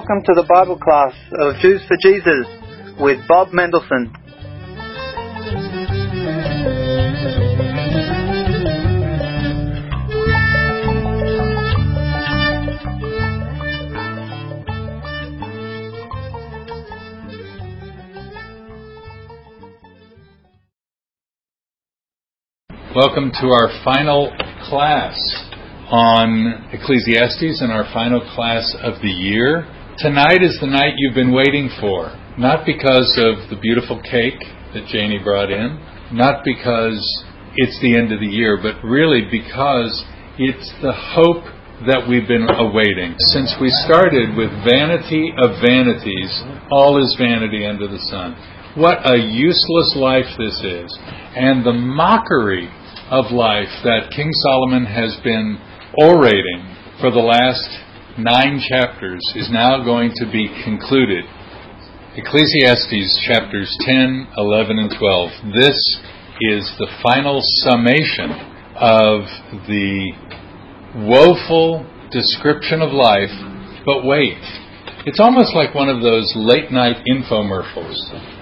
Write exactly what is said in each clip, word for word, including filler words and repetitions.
Welcome to the Bible class of Jews for Jesus with Bob Mendelson. Welcome to our final class on Ecclesiastes and our final class of the year. Tonight is the night you've been waiting for, not because of the beautiful cake that Janie brought in, not because it's the end of the year, but really because it's the hope that we've been awaiting. Since we started with vanity of vanities, all is vanity under the sun. What a useless life this is. And the mockery of life that King Solomon has been orating for the last nine chapters is now going to be concluded. Ecclesiastes chapters ten, eleven, and twelve. This is the final summation of the woeful description of life. But wait, it's almost like one of those late night infomercials.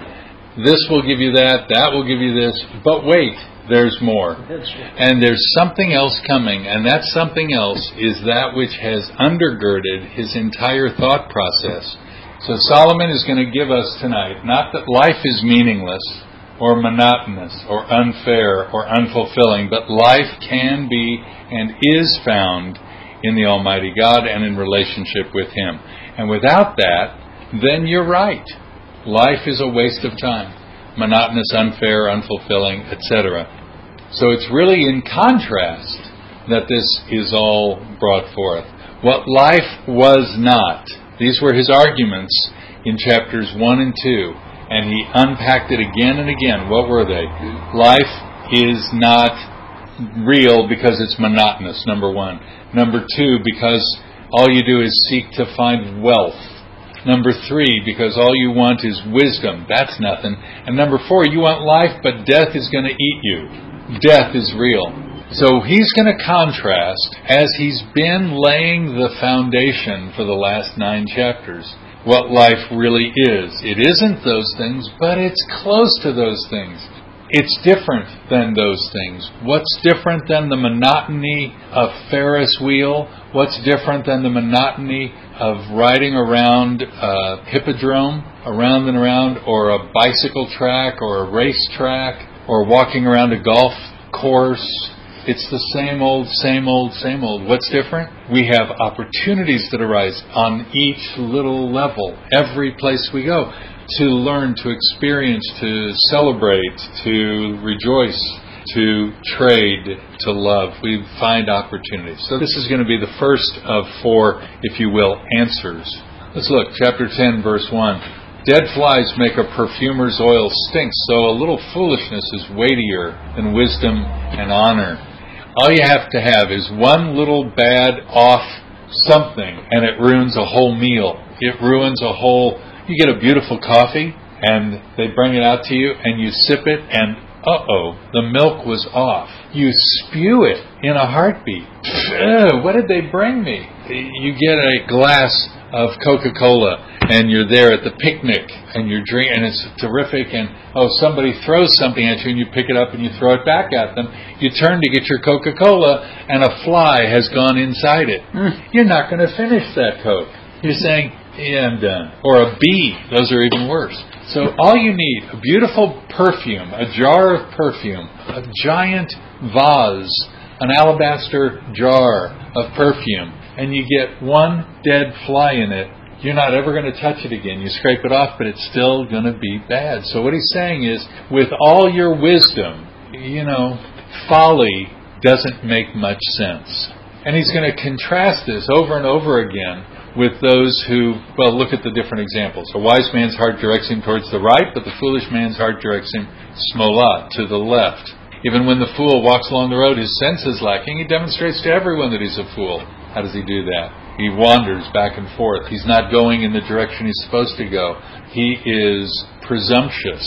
This will give you that, that will give you this, but wait, there's more. And there's something else coming, and that something else is that which has undergirded his entire thought process. So Solomon is going to give us tonight, not that life is meaningless, or monotonous, or unfair, or unfulfilling, but life can be and is found in the Almighty God and in relationship with Him. And without that, then you're right. Life is a waste of time. Monotonous, unfair, unfulfilling, et cetera. So it's really in contrast that this is all brought forth. What life was not. These were his arguments in chapters one and two. And he unpacked it again and again. What were they? Life is not real because it's monotonous, number one. Number two, because all you do is seek to find wealth. Number three, because all you want is wisdom. That's nothing. And number four, you want life, but death is going to eat you. Death is real. So he's going to contrast, as he's been laying the foundation for the last nine chapters, what life really is. It isn't those things, but it's close to those things. It's different than those things. What's different than the monotony of Ferris wheel? What's different than the monotony of riding around a hippodrome, around and around, or a bicycle track, or a race track, or walking around a golf course? It's the same old, same old, same old. What's different? We have opportunities that arise on each little level, every place we go, to learn, to experience, to celebrate, to rejoice, to trade, to love. We find opportunities. So this is going to be the first of four, if you will, answers. Let's look, chapter ten, verse one. Dead flies make a perfumer's oil stink, so a little foolishness is weightier than wisdom and honor. All you have to have is one little bad off something, and it ruins a whole meal. It ruins a whole... You get a beautiful coffee, and they bring it out to you, and you sip it, and uh-oh, the milk was off. You spew it in a heartbeat. Ugh, what did they bring me? You get a glass of Coca-Cola, and you're there at the picnic, and you're drinking, and it's terrific, and oh, somebody throws something at you, and you pick it up, and you throw it back at them. You turn to get your Coca-Cola, and a fly has gone inside it. You're not going to finish that Coke. You're saying, yeah, I'm done. Or a bee. Those are even worse. So all you need, a beautiful perfume, a jar of perfume, a giant vase, an alabaster jar of perfume, and you get one dead fly in it, you're not ever going to touch it again. You scrape it off, but it's still going to be bad. So what he's saying is, with all your wisdom, you know, folly doesn't make much sense. And he's going to contrast this over and over again with those who, well, look at the different examples. A wise man's heart directs him towards the right, but the foolish man's heart directs him smolat, to the left. Even when the fool walks along the road, his sense is lacking. He demonstrates to everyone that he's a fool. How does he do that? He wanders back and forth. He's not going in the direction he's supposed to go. He is presumptuous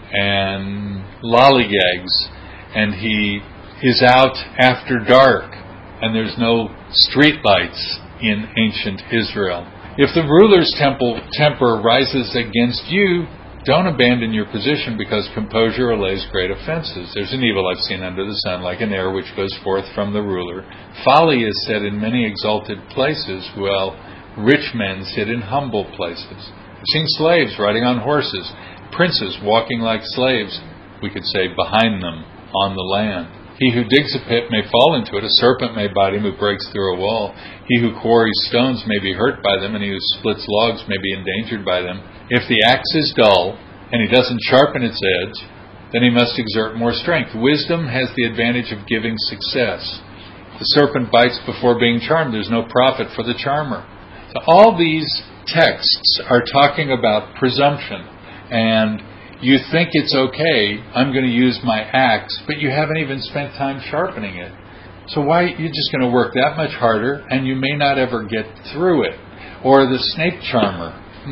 and lollygags, and he is out after dark, and there's no street lights in ancient Israel. If the ruler's temple, temper rises against you, don't abandon your position, because composure allays great offenses. There's an evil I've seen under the sun, like an air which goes forth from the ruler. Folly is said in many exalted places, while rich men sit in humble places. I've seen slaves riding on horses, princes walking like slaves, we could say behind them on the land. He who digs a pit may fall into it. A serpent may bite him who breaks through a wall. He who quarries stones may be hurt by them, and he who splits logs may be endangered by them. If the axe is dull, and he doesn't sharpen its edge, then he must exert more strength. Wisdom has the advantage of giving success. The serpent bites before being charmed. There's no profit for the charmer. So all these texts are talking about presumption, and you think it's okay, I'm going to use my axe, but you haven't even spent time sharpening it. So why, you're just going to work that much harder, and you may not ever get through it. Or the snake charmer.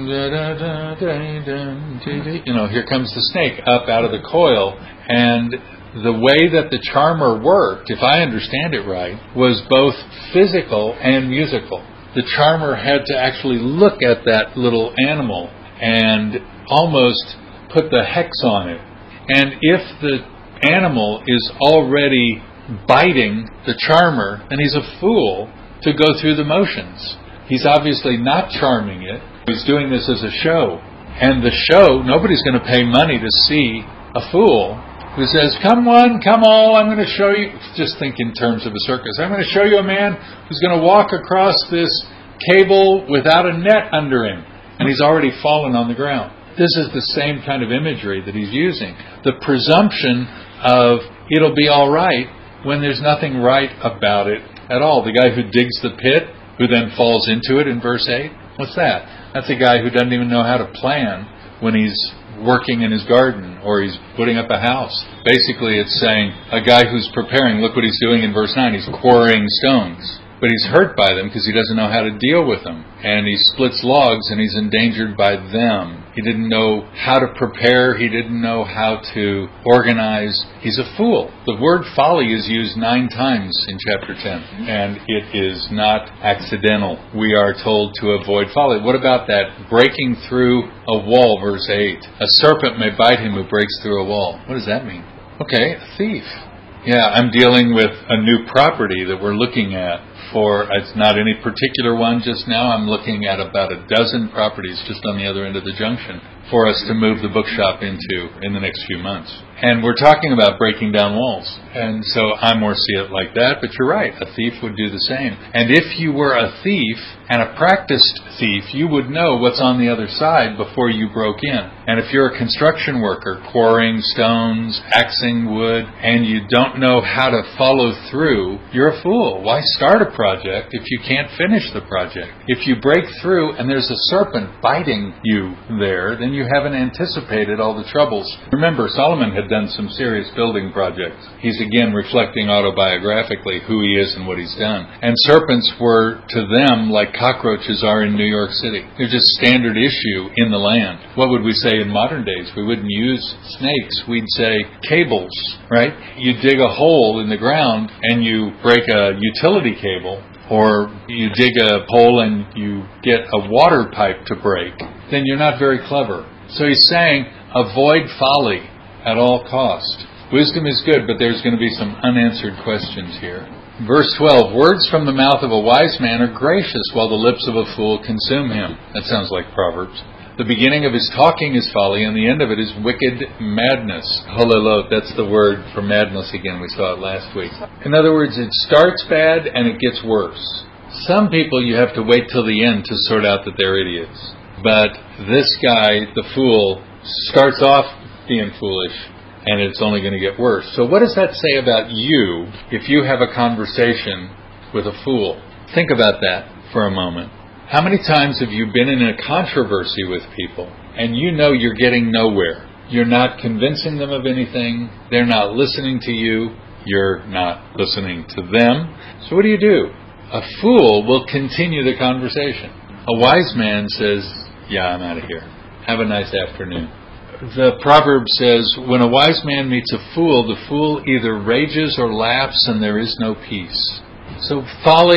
You know, here comes the snake up out of the coil, and the way that the charmer worked, if I understand it right, was both physical and musical. The charmer had to actually look at that little animal and almost put the hex on it. And if the animal is already biting the charmer, then he's a fool to go through the motions. He's obviously not charming it. He's doing this as a show. And the show, nobody's going to pay money to see a fool who says, come one, come all, I'm going to show you. Just think in terms of a circus. I'm going to show you a man who's going to walk across this cable without a net under him. And he's already fallen on the ground. This is the same kind of imagery that he's using. The presumption of it'll be all right when there's nothing right about it at all. The guy who digs the pit, who then falls into it in verse eight, what's that? That's a guy who doesn't even know how to plan when he's working in his garden or he's putting up a house. Basically, it's saying a guy who's preparing, look what he's doing in verse nine, he's quarrying stones. But he's hurt by them because he doesn't know how to deal with them. And he splits logs and he's endangered by them. He didn't know how to prepare. He didn't know how to organize. He's a fool. The word folly is used nine times in chapter ten. And it is not accidental. We are told to avoid folly. What about that breaking through a wall, verse eight? A serpent may bite him who breaks through a wall. What does that mean? Okay, a thief. Yeah, I'm dealing with a new property that we're looking at. For it's not any particular one just now. I'm looking at about a dozen properties just on the other end of the junction for us to move the bookshop into in the next few months. And we're talking about breaking down walls. And so I more see it like that, but you're right. A thief would do the same. And if you were a thief and a practiced thief, you would know what's on the other side before you broke in. And if you're a construction worker, quarrying stones, axing wood, and you don't know how to follow through, you're a fool. Why start a project if you can't finish the project? If you break through and there's a serpent biting you there, then you haven't anticipated all the troubles. Remember, Solomon had done some serious building projects. He's again reflecting autobiographically who he is and what he's done. And serpents were to them like cockroaches are in New York City. They're just standard issue in the land. What would we say in modern days? We wouldn't use snakes. We'd say cables, right? You dig a hole in the ground and you break a utility cable, or you dig a hole and you get a water pipe to break, then you're not very clever. So he's saying, avoid folly at all cost. Wisdom is good, but there's going to be some unanswered questions here. Verse twelve, words from the mouth of a wise man are gracious, while the lips of a fool consume him. That sounds like Proverbs. The beginning of his talking is folly, and the end of it is wicked madness. Holelot, that's the word for madness again. We saw it last week. In other words, it starts bad and it gets worse. Some people you have to wait till the end to sort out that they're idiots. But this guy, the fool, starts off being foolish, and it's only going to get worse. So what does that say about you if you have a conversation with a fool? Think about that for a moment. How many times have you been in a controversy with people and you know you're getting nowhere? You're not convincing them of anything. They're not listening to you. You're not listening to them. So what do you do? A fool will continue the conversation. A wise man says, yeah, I'm out of here. Have a nice afternoon. The proverb says, when a wise man meets a fool, the fool either rages or laughs and there is no peace. So folly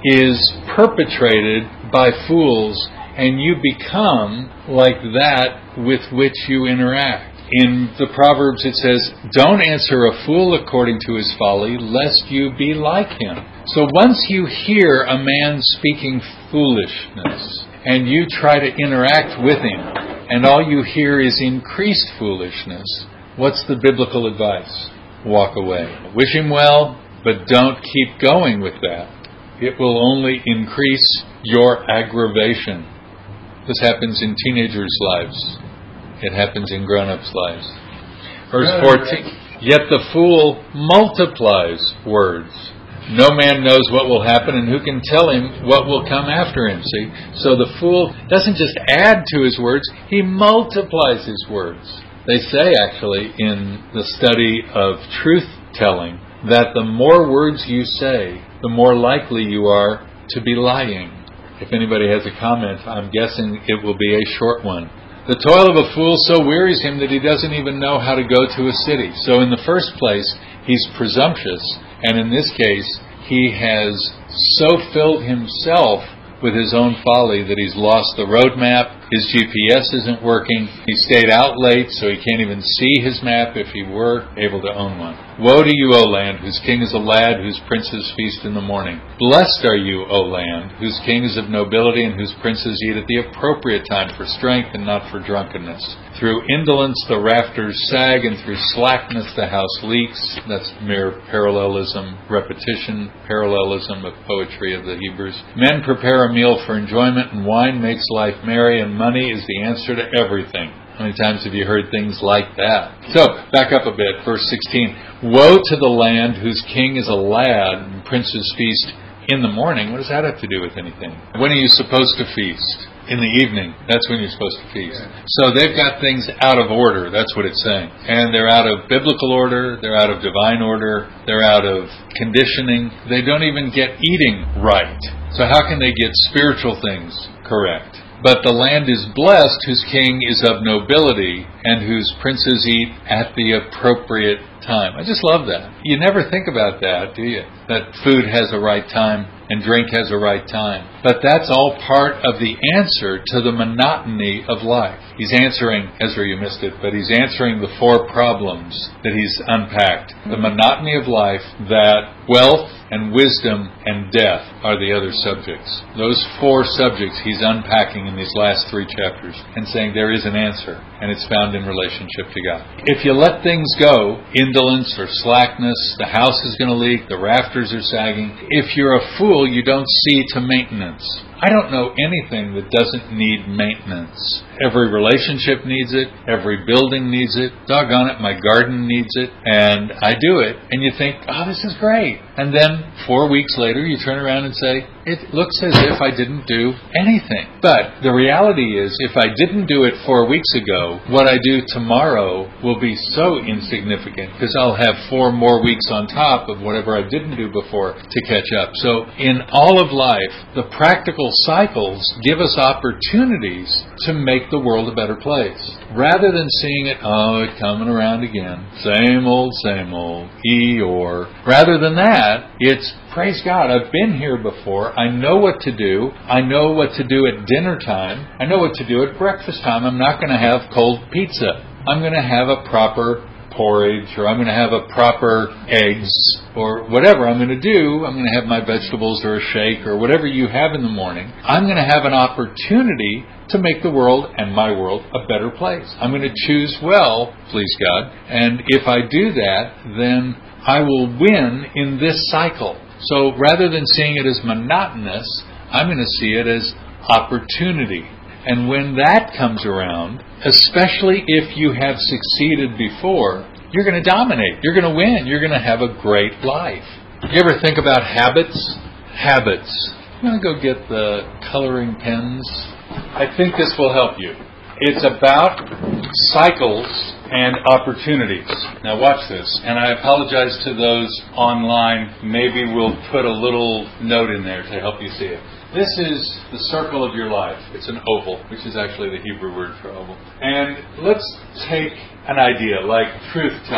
is perpetrated by fools, and you become like that with which you interact. In the Proverbs it says, don't answer a fool according to his folly, lest you be like him. So once you hear a man speaking foolishness, and you try to interact with him, and all you hear is increased foolishness, what's the biblical advice? Walk away. Wish him well, but don't keep going with that. It will only increase your aggravation. This happens in teenagers' lives. It happens in grown-ups' lives. Verse fourteen, yet the fool multiplies words. No man knows what will happen, and who can tell him what will come after him? See? So the fool doesn't just add to his words, he multiplies his words. They say, actually, in the study of truth-telling, that the more words you say, the more likely you are to be lying. If anybody has a comment, I'm guessing it will be a short one. The toil of a fool so wearies him that he doesn't even know how to go to a city. So in the first place, he's presumptuous, and in this case, he has so filled himself with his own folly that he's lost the road map, his G P S isn't working, he stayed out late so he can't even see his map if he were able to own one. Woe to you, O land, whose king is a lad, whose princes feast in the morning. Blessed are you, O land, whose king is of nobility and whose princes eat at the appropriate time for strength and not for drunkenness. Through indolence the rafters sag, and through slackness the house leaks. That's mere parallelism, repetition, parallelism of poetry of the Hebrews. Men prepare a meal for enjoyment, and wine makes life merry, and money is the answer to everything. How many times have you heard things like that? So, back up a bit, verse sixteen. Woe to the land whose king is a lad, and princes feast in the morning. What does that have to do with anything? When are you supposed to feast? In the evening. That's when you're supposed to feast. So they've got things out of order. That's what it's saying. And they're out of biblical order. They're out of divine order. They're out of conditioning. They don't even get eating right. So how can they get spiritual things correct? But the land is blessed whose king is of nobility and whose princes eat at the appropriate time. I just love that. You never think about that, do you? That food has a right time and drink has a right time. But that's all part of the answer to the monotony of life. He's answering, Ezra, you missed it, but he's answering the four problems that he's unpacked. The monotony of life, that wealth and wisdom and death are the other subjects. Those four subjects he's unpacking in these last three chapters and saying there is an answer, and it's found in relationship to God. If you let things go, indolence or slackness, the house is going to leak, the rafters are sagging. If you're a fool, you don't see to maintenance. I don't know anything that doesn't need maintenance. Every relationship needs it. Every building needs it. Doggone it, my garden needs it. And I do it. And you think, oh, this is great. And then four weeks later, you turn around and say, it looks as if I didn't do anything. But the reality is, if I didn't do it four weeks ago, what I do tomorrow will be so insignificant because I'll have four more weeks on top of whatever I didn't do before to catch up. So in all of life, the practical cycles give us opportunities to make the world a better place. Rather than seeing it, oh, it's coming around again. Same old, same old. Eeyore. Rather than that, it's, praise God, I've been here before. I know what to do. I know what to do at dinner time. I know what to do at breakfast time. I'm not going to have cold pizza. I'm going to have a proper porridge, or I'm going to have a proper eggs, or whatever I'm going to do. I'm going to have my vegetables or a shake or whatever you have in the morning. I'm going to have an opportunity to make the world and my world a better place. I'm going to choose well, please God. And if I do that, then I will win in this cycle. So rather than seeing it as monotonous, I'm going to see it as opportunity. And when that comes around, especially if you have succeeded before, you're going to dominate. You're going to win. You're going to have a great life. You ever think about habits? Habits. I'm going to go get the coloring pens. I think this will help you. It's about cycles and opportunities. Now watch this. And I apologize to those online. Maybe we'll put a little note in there to help you see it. This is the circle of your life. It's an oval, which is actually the Hebrew word for oval. And let's take an idea like truth-telling.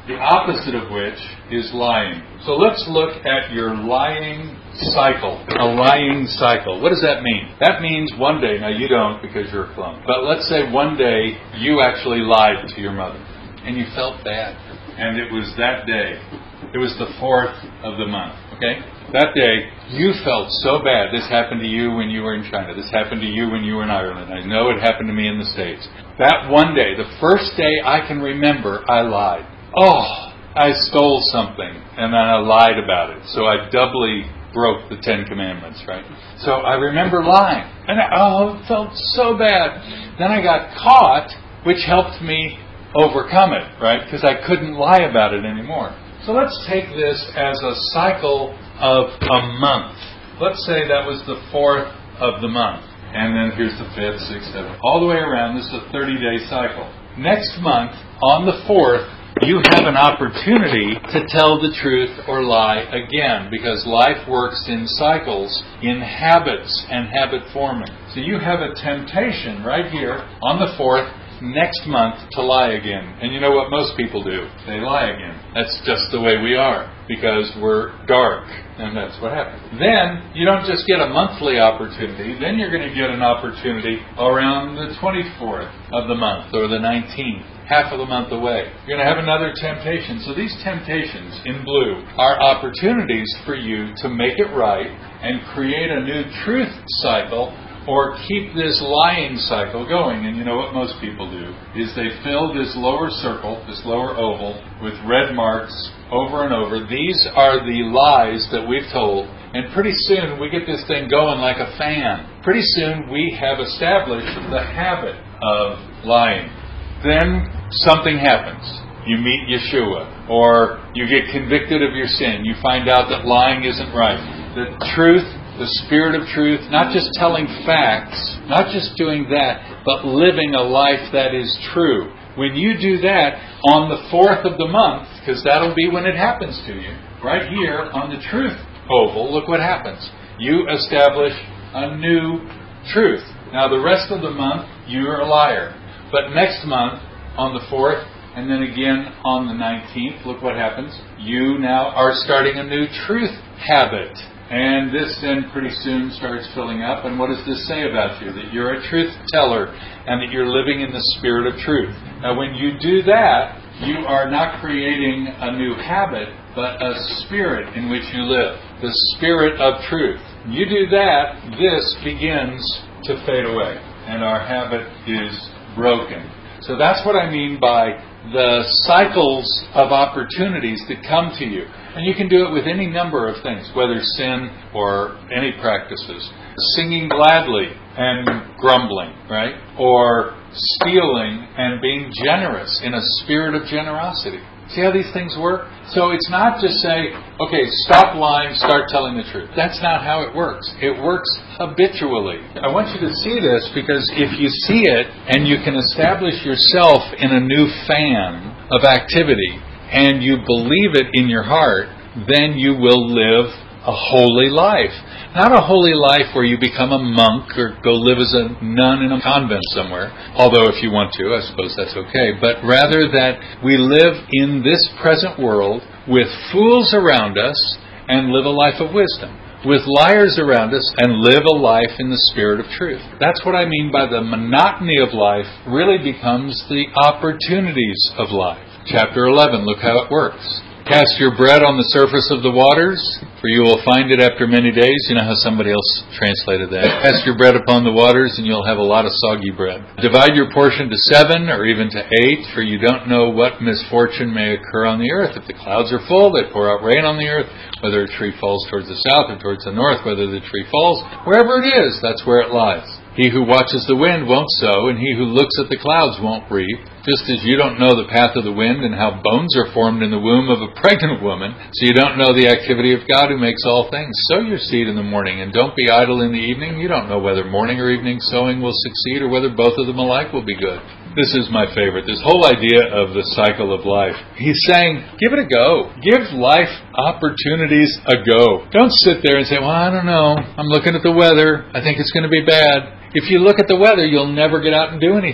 the opposite of which is lying. So let's look at your lying cycle. A lying cycle. What does that mean? That means one day, now you don't because you're a clone, but let's say one day you actually lied to your mother and you felt bad. And it was that day. It was the fourth of the month. Okay? That day, you felt so bad. This happened to you when you were in China. This happened to you when you were in Ireland. I know it happened to me in the States. That one day, the first day I can remember, I lied. Oh, I stole something, and then I lied about it. So I doubly broke the Ten Commandments, right? So I remember lying. And I, oh, it felt so bad. Then I got caught, which helped me overcome it, right? Because I couldn't lie about it anymore. So let's take this as a cycle of a month. Let's say that was the fourth of the month. And then here's the fifth, sixth, seventh. All the way around, this is a thirty-day cycle. Next month, on the fourth, you have an opportunity to tell the truth or lie again, because life works in cycles, in habits and habit forming. So you have a temptation right here on the fourth, next month, to lie again. And you know what most people do? They lie again. That's just the way we are, because we're dark, and that's what happens. Then, you don't just get a monthly opportunity, then you're going to get an opportunity around the twenty-fourth of the month, or the nineteenth, half of the month away. You're going to have another temptation. So these temptations, in blue, are opportunities for you to make it right and create a new truth cycle, or keep this lying cycle going. And you know what most people do is they fill this lower circle, this lower oval, with red marks over and over. These are the lies that we've told. And pretty soon we get this thing going like a fan. Pretty soon we have established the habit of lying. Then something happens. You meet Yeshua, or you get convicted of your sin. You find out that lying isn't right. The truth, the spirit of truth, not just telling facts, not just doing that, but living a life that is true. When you do that on the fourth of the month, because that'll be when it happens to you, right here on the truth oval, look what happens. You establish a new truth. Now the rest of the month, you're a liar. But next month, on the fourth, and then again on the nineteenth, look what happens. You now are starting a new truth habit. And this then pretty soon starts filling up. And what does this say about you? That you're a truth teller and that you're living in the spirit of truth. Now when you do that, you are not creating a new habit, but a spirit in which you live. The spirit of truth. You do that, this begins to fade away. And our habit is broken. So that's what I mean by the cycles of opportunities that come to you. And you can do it with any number of things, whether sin or any practices. Singing gladly and grumbling, right? Or stealing and being generous in a spirit of generosity. See how these things work? So it's not just say, okay, stop lying, start telling the truth. That's not how it works. It works habitually. I want you to see this, because if you see it and you can establish yourself in a new fan of activity and you believe it in your heart, then you will live a holy life. Not a holy life where you become a monk or go live as a nun in a convent somewhere. Although if you want to, I suppose that's okay. But rather that we live in this present world with fools around us and live a life of wisdom. With liars around us and live a life in the spirit of truth. That's what I mean by the monotony of life really becomes the opportunities of life. Chapter eleven, look how it works. Cast your bread on the surface of the waters, for you will find it after many days. You know how somebody else translated that. Cast your bread upon the waters, and you'll have a lot of soggy bread. Divide your portion to seven, or even to eight, for you don't know what misfortune may occur on the earth. If the clouds are full, they pour out rain on the earth. Whether a tree falls towards the south or towards the north, whether the tree falls, wherever it is, that's where it lies. He who watches the wind won't sow, and he who looks at the clouds won't reap. Just as you don't know the path of the wind and how bones are formed in the womb of a pregnant woman, so you don't know the activity of God who makes all things. Sow your seed in the morning, and don't be idle in the evening. You don't know whether morning or evening sowing will succeed, or whether both of them alike will be good. This is my favorite, this whole idea of the cycle of life. He's saying, give it a go. Give life opportunities a go. Don't sit there and say, well, I don't know. I'm looking at the weather. I think it's going to be bad. If you look at the weather, you'll never get out and do anything.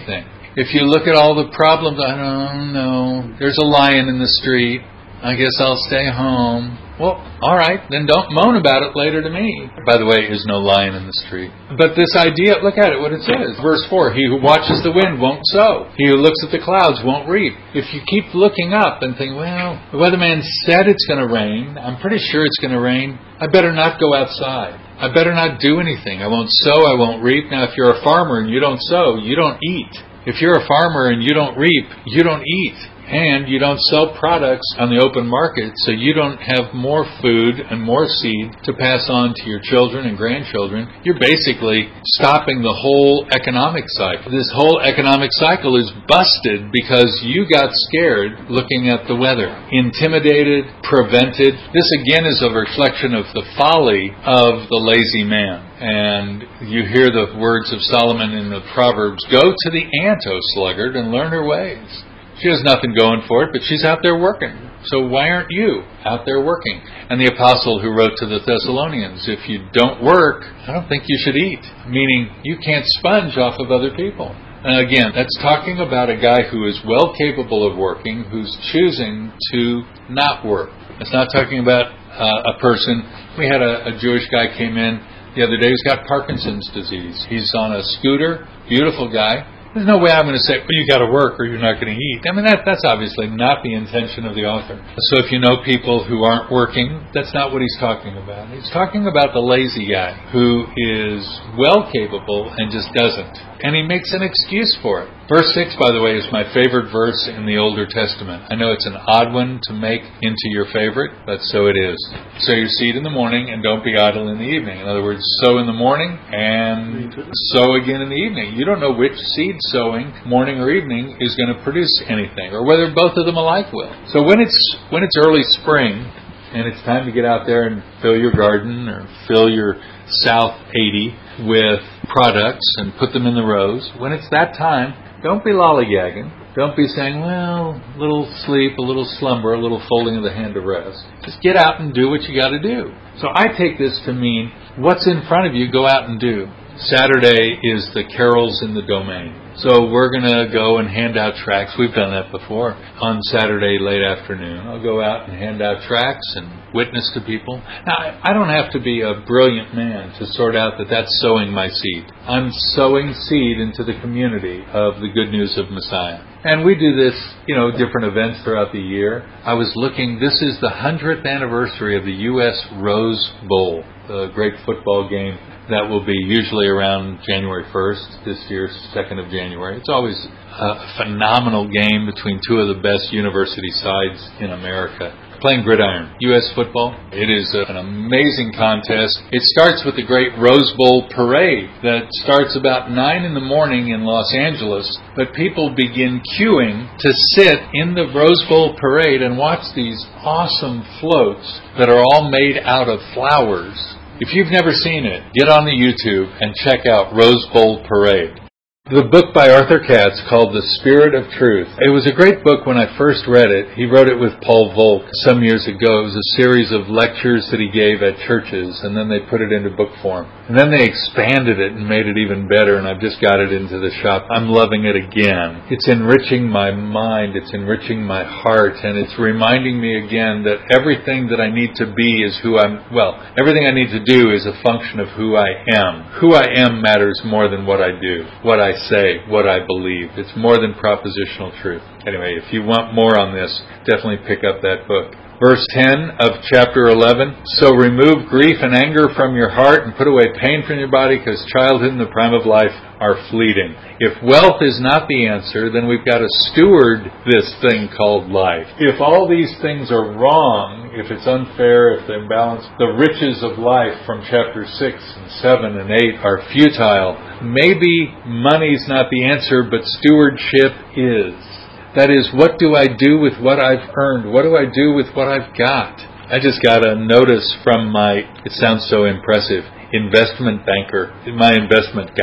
If you look at all the problems, I don't know, there's a lion in the street, I guess I'll stay home. Well, all right, then don't moan about it later to me. By the way, there's no lion in the street. But this idea, look at it, what it says. Verse four, he who watches the wind won't sow. He who looks at the clouds won't reap. If you keep looking up and think, well, the weatherman said it's going to rain, I'm pretty sure it's going to rain, I better not go outside. I better not do anything. I won't sow, I won't reap. Now, if you're a farmer and you don't sow, you don't eat. If you're a farmer and you don't reap, you don't eat. And you don't sell products on the open market, so you don't have more food and more seed to pass on to your children and grandchildren. You're basically stopping the whole economic cycle. This whole economic cycle is busted because you got scared looking at the weather. Intimidated, prevented. This again is a reflection of the folly of the lazy man. And you hear the words of Solomon in the Proverbs, go to the ant, O sluggard, and learn her ways. She has nothing going for it, but she's out there working. So why aren't you out there working? And the apostle who wrote to the Thessalonians, if you don't work, I don't think you should eat. Meaning you can't sponge off of other people. And again, that's talking about a guy who is well capable of working, who's choosing to not work. It's not talking about uh, a person. We had a, a Jewish guy came in the other day who's got Parkinson's disease. He's on a scooter, beautiful guy. There's no way I'm going to say, well, you got to work or you're not going to eat. I mean, that that's obviously not the intention of the author. So if you know people who aren't working, that's not what he's talking about. He's talking about the lazy guy who is well capable and just doesn't. And he makes an excuse for it. Verse six, by the way, is my favorite verse in the Older Testament. I know it's an odd one to make into your favorite, but so it is. Sow your seed in the morning and don't be idle in the evening. In other words, sow in the morning and sow again in the evening. You don't know which seed sowing, morning or evening, is going to produce anything, or whether both of them alike will. So when it's when it's early spring, and it's time to get out there and fill your garden or fill your South eighty with products and put them in the rows, when it's that time, don't be lollygagging. Don't be saying, well, a little sleep, a little slumber, a little folding of the hand to rest. Just get out and do what you got to do. So I take this to mean, what's in front of you, go out and do. Saturday is the carols in the domain. So we're going to go and hand out tracts. We've done that before on Saturday late afternoon. I'll go out and hand out tracts and witness to people. Now, I don't have to be a brilliant man to sort out that that's sowing my seed. I'm sowing seed into the community of the good news of Messiah. And we do this, you know, different events throughout the year. I was looking, this is the hundredth anniversary of the U S Rose Bowl, the great football game. That will be usually around January first, this year's second of January. It's always a phenomenal game between two of the best university sides in America. Playing gridiron, U S football. It is an amazing contest. It starts with the great Rose Bowl parade that starts about nine in the morning in Los Angeles, but people begin queuing to sit in the Rose Bowl parade and watch these awesome floats that are all made out of flowers. If you've never seen it, get on the YouTube and check out Rose Bowl Parade. The book by Arthur Katz called The Spirit of Truth. It was a great book when I first read it. He wrote it with Paul Volk some years ago. It was a series of lectures that he gave at churches, and then they put it into book form. And then they expanded it and made it even better, and I've just got it into the shop. I'm loving it again. It's enriching my mind. It's enriching my heart, and it's reminding me again that everything that I need to be is who I'm, well, everything I need to do is a function of who I am. Who I am matters more than what I do, what I say, what I believe. It's more than propositional truth. Anyway, if you want more on this, definitely pick up that book. Verse ten of chapter eleven, so remove grief and anger from your heart and put away pain from your body, because childhood and the prime of life are fleeting. If wealth is not the answer, then we've got to steward this thing called life. If all these things are wrong, if it's unfair, if they're imbalanced, the riches of life from chapter six and seven and eight are futile. Maybe money's not the answer, but stewardship is. That is, what do I do with what I've earned? What do I do with what I've got? I just got a notice from my, it sounds so impressive, investment banker, my investment guy.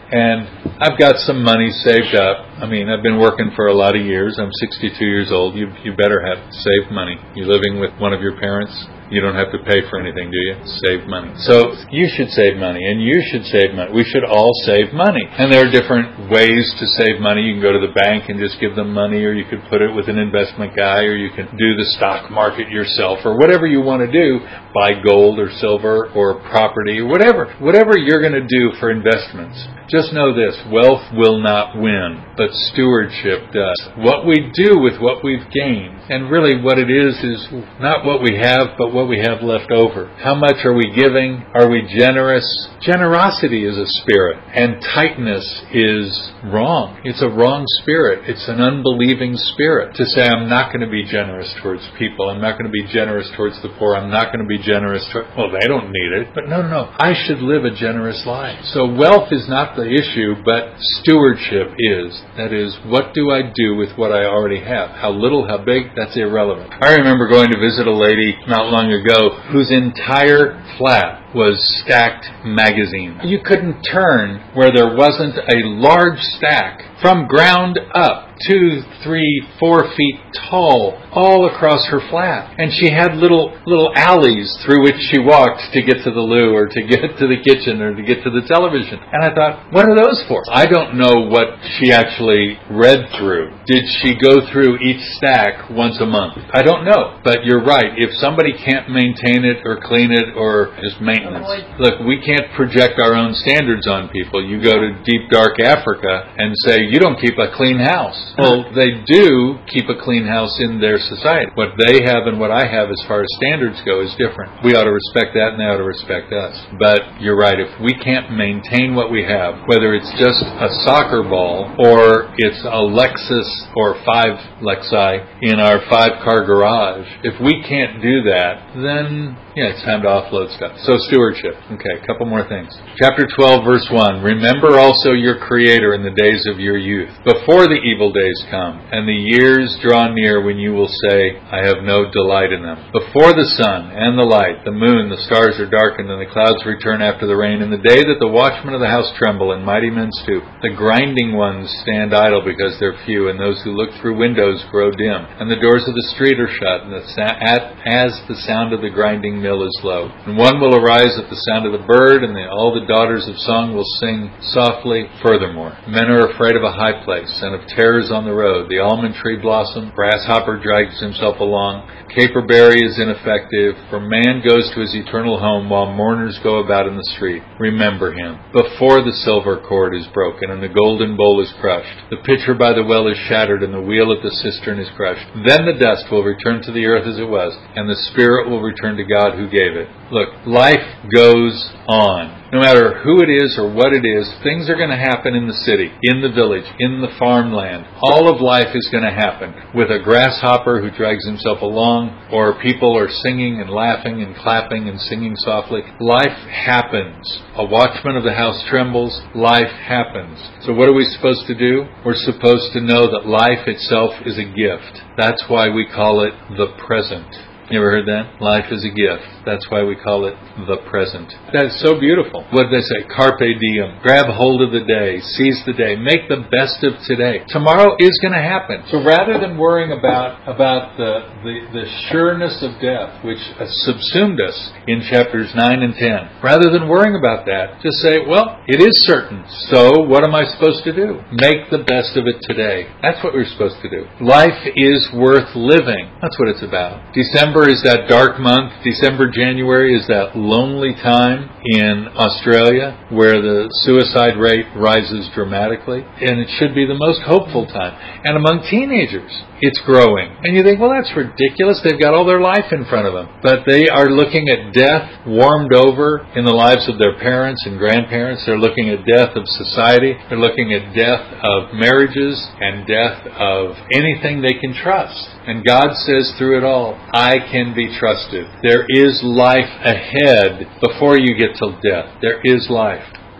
and I've got some money saved up. I mean, I've been working for a lot of years. I'm sixty-two years old. You you better have saved money. You living with one of your parents? You don't have to pay for anything, do you? Save money. So you should save money, and you should save money. We should all save money. And there are different ways to save money. You can go to the bank and just give them money, or you could put it with an investment guy, or you can do the stock market yourself, or whatever you want to do. Buy gold or silver or property or whatever. Whatever you're going to do for investments. Just know this, wealth will not win, but stewardship does. What we do with what we've gained, and really what it is, is not what we have, but what we have left over. How much are we giving? Are we generous? Generosity is a spirit, and tightness is wrong. It's a wrong spirit. It's an unbelieving spirit to say, I'm not going to be generous towards people. I'm not going to be generous towards the poor. I'm not going to be generous towards, well, they don't need it. But no, no, no. I should live a generous life. So wealth is not the issue, but stewardship is. That is, what do I do with what I already have? How little, how big, that's irrelevant. I remember going to visit a lady not long ago whose entire flat was stacked magazines. You couldn't turn where there wasn't a large stack from ground up, two, three, four feet tall, all across her flat. And she had little little alleys through which she walked to get to the loo or to get to the kitchen or to get to the television. And I thought, what are those for? I don't know what she actually read through. Did she go through each stack once a month? I don't know. But you're right. If somebody can't maintain it or clean it or just maintenance. Look, we can't project our own standards on people. You go to deep, dark Africa and say, you don't keep a clean house. Well, they do keep a clean house in their society. What they have and what I have as far as standards go is different. We ought to respect that and they ought to respect us. But you're right, if we can't maintain what we have, whether it's just a soccer ball or it's a Lexus or five Lexi in our five-car garage, if we can't do that, then yeah, it's time to offload stuff. So stewardship. Okay, a couple more things. Chapter twelve, verse one. Remember also your Creator in the days of your youth, before the evil days come, and the years draw near when you will say, I have no delight in them. Before the sun and the light, the moon, the stars are darkened, and the clouds return after the rain, in the day that the watchmen of the house tremble, and mighty men stoop. The grinding ones stand idle because they're few, and those who look through windows grow dim, and the doors of the street are shut, and the sa- at, as the sound of the grinding mill is low. And one will arise at the sound of the bird, and the, all the daughters of song will sing softly. Furthermore, men are afraid of a high place, and of terrors on the road. The almond tree blossom, grasshopper drags himself along, caperberry is ineffective, for man goes to his eternal home, while mourners go about in the street. Remember him. Before the silver cord is broken, and the golden bowl is crushed, the pitcher by the well is shattered, and the wheel at the cistern is crushed. Then the dust will return to the earth as it was, and the spirit will return to God who gave it. Look, life goes on. No matter who it is or what it is, things are going to happen in the city, in the village, in the farmland. All of life is going to happen. With a grasshopper who drags himself along, or people are singing and laughing and clapping and singing softly. Life happens. A watchman of the house trembles. Life happens. So what are we supposed to do? We're supposed to know that life itself is a gift. That's why we call it the present. You ever heard that? Life is a gift. That's why we call it the present. That's so beautiful. What did they say? Carpe diem. Grab hold of the day. Seize the day. Make the best of today. Tomorrow is going to happen. So rather than worrying about, about the, the, the sureness of death, which subsumed us in chapters nine and ten, rather than worrying about that, just say, well, it is certain. So what am I supposed to do? Make the best of it today. That's what we're supposed to do. Life is worth living. That's what it's about. December is that dark month. December, January is that lonely time in Australia where the suicide rate rises dramatically. And it should be the most hopeful time. And among teenagers, it's growing. And you think, well, that's ridiculous. They've got all their life in front of them. But they are looking at death warmed over in the lives of their parents and grandparents. They're looking at death of society. They're looking at death of marriages and death of anything they can trust. And God says through it all, I can be trusted. There is life ahead before you get to death. There is life.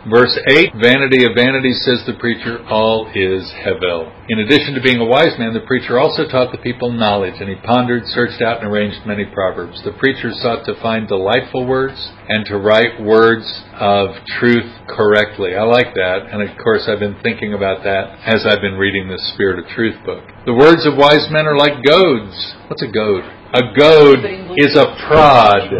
Verse eight, vanity of vanities, says the preacher, all is hevel. In addition to being a wise man, the preacher also taught the people knowledge, and he pondered, searched out, and arranged many proverbs. The preacher sought to find delightful words and to write words of truth correctly. I like that, and of course I've been thinking about that as I've been reading the Spirit of Truth book. The words of wise men are like goads. What's a goad? A goad is a prod.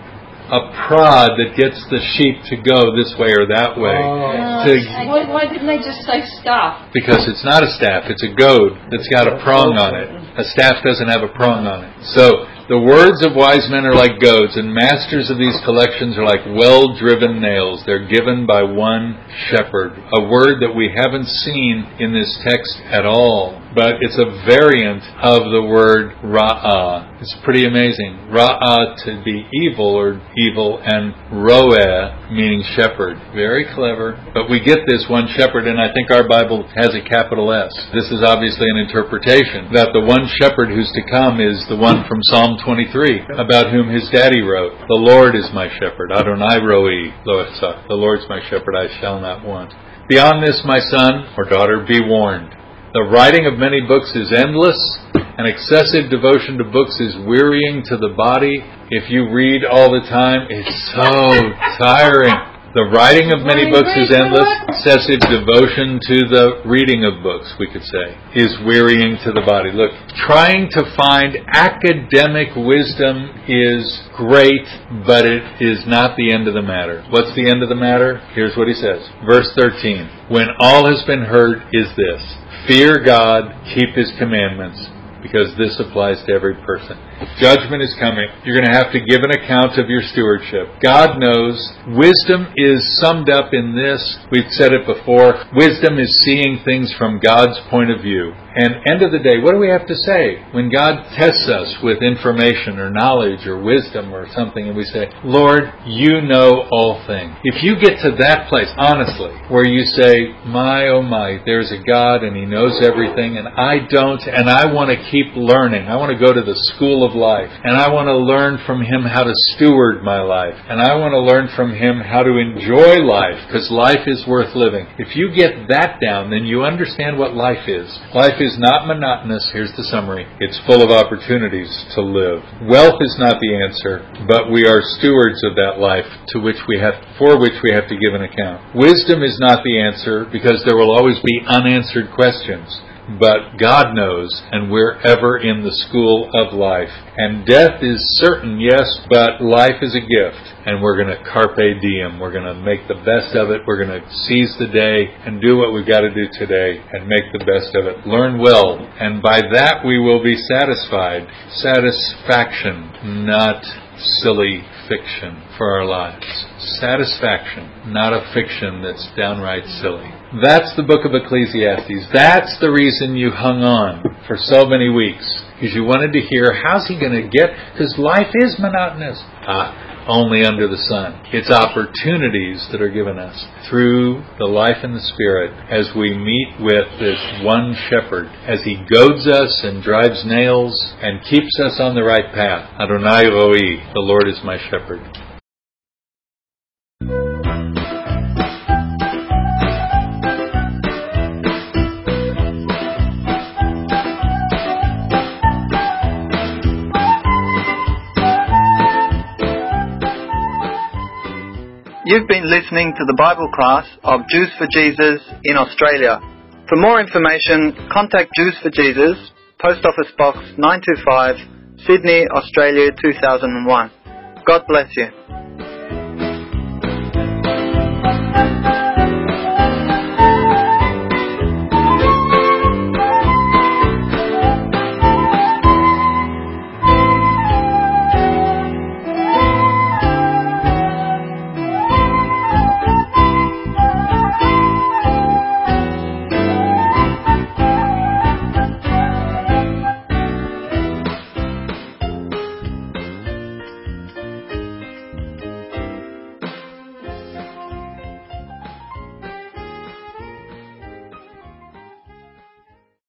A prod that gets the sheep to go this way or that way. Oh. To, why, why didn't they just say staff? Because it's not a staff, it's a goad that's got a prong on it. A staff doesn't have a prong on it. So, the words of wise men are like goads, and masters of these collections are like well-driven nails. They're given by one shepherd. A word that we haven't seen in this text at all, but it's a variant of the word ra'ah. It's pretty amazing. Ra'ah to be evil or evil, and roeh meaning shepherd. Very clever. But we get this one shepherd, and I think our Bible has a capital S. This is obviously an interpretation that the one shepherd who's to come is the one from Psalm twenty-three, about whom his daddy wrote, "The Lord is my shepherd, Adonai Roi lo echsach." The Lord's my shepherd, I shall not want. Beyond this, my son or daughter, be warned. The writing of many books is endless, and excessive devotion to books is wearying to the body. If you read all the time, it's so tiring. The writing of many books is endless. Excessive devotion to the reading of books, we could say, is wearying to the body. Look, trying to find academic wisdom is great, but it is not the end of the matter. What's the end of the matter? Here's what he says. Verse thirteen. When all has been heard is this: fear God, keep His commandments, because this applies to every person. Judgment is coming. You're going to have to give an account of your stewardship. God knows. Wisdom is summed up in this. We've said it before. Wisdom is seeing things from God's point of view. And end of the day, what do we have to say? When God tests us with information or knowledge or wisdom or something, and we say, Lord, you know all things. If you get to that place, honestly, where you say, my, oh my, there's a God and He knows everything, and I don't, and I want to keep learning. I want to go to the school of life, and I want to learn from Him how to steward my life, and I want to learn from Him how to enjoy life, because life is worth living. If you get that down, then you understand what life is. Life is not monotonous. Here's the summary. It's full of opportunities to live. Wealth is not the answer, but we are stewards of that life to which we have, for which we have to give an account. Wisdom is not the answer, because there will always be unanswered questions. But God knows, and we're ever in the school of life. And death is certain, yes, but life is a gift. And we're going to carpe diem. We're going to make the best of it. We're going to seize the day and do what we've got to do today and make the best of it. Learn well. And by that we will be satisfied. Satisfaction, not silly fiction for our lives. Satisfaction, not a fiction that's downright silly. That's the book of Ecclesiastes. That's the reason you hung on for so many weeks. Because you wanted to hear, how's he going to get? Because life is monotonous. Ah, only under the sun. It's opportunities that are given us through the life and the Spirit as we meet with this one shepherd, as he goads us and drives nails and keeps us on the right path. Adonai Roi, the Lord is my shepherd. You've been listening to the Bible class of Jews for Jesus in Australia. For more information, contact Jews for Jesus, Post Office Box nine two five, Sydney, Australia two thousand one. God bless you.